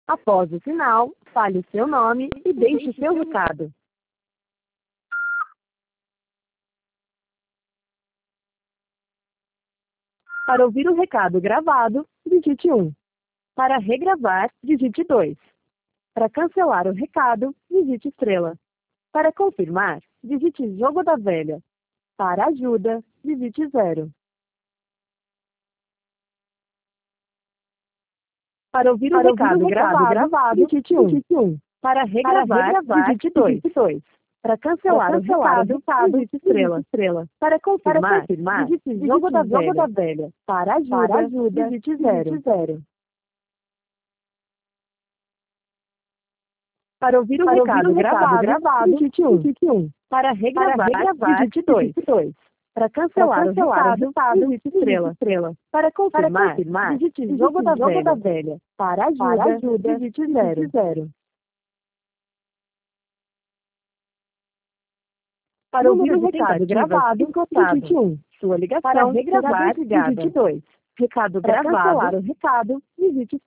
Após o sinal, fale seu nome e deixe seu recado. Para ouvir o recado gravado, digite 1. Para regravar, digite 2. Para cancelar o recado, digite estrela. Para confirmar, digite jogo da velha. Para ajuda, digite 0. Para ouvir o recado gravado, digite 1. Para regravar, digite 2. Para cancelar o recado, digite estrela. Para confirmar, digite jogo da velha. Para ajuda, digite 0. Para ouvir o recado gravado, digite 1. Para regravar, digite 2. Para cancelar o recado, digite estrela. Para confirmar, digite jogo da velha. Para ajuda, digite 0. Para ouvir o recado gravado, digite 1. Sua ligação para regravar, digite 2. Recado gravado. Para cancelar o recado, digite